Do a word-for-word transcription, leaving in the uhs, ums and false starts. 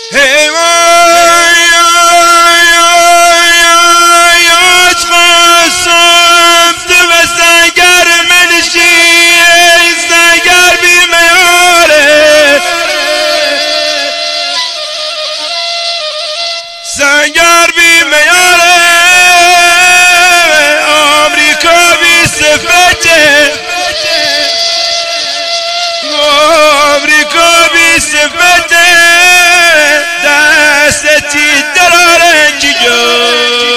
سنگر بی میاره آمریکا بی صفته آمریکا بی صفته دستی درارنجی جو